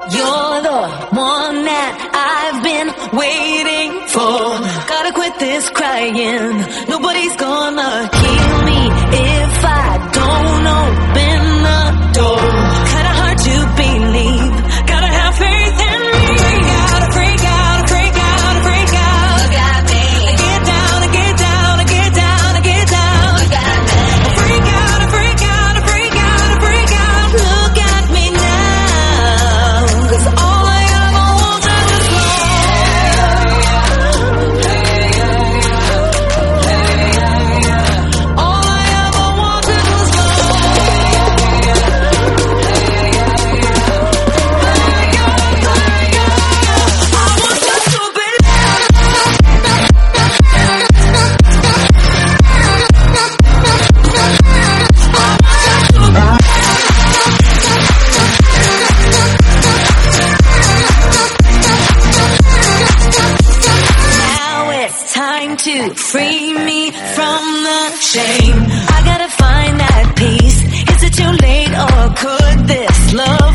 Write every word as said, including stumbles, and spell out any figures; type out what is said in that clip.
You're the one that I've been waiting for. Gotta quit this crying. Nobody's gonna heal me if I don't open the door. Kinda hard to believe. Gotta have faith in me. Gotta freak out, freak out, freak out. Look at me. Get down, get down, get down, get down. Look at me. Freak out, freak out, freak out, freak out. Look at me now. 'Cause all I ever wanted was love. All I ever wanted was to free me from the shame. I gotta find that peace. Is it too late or could this love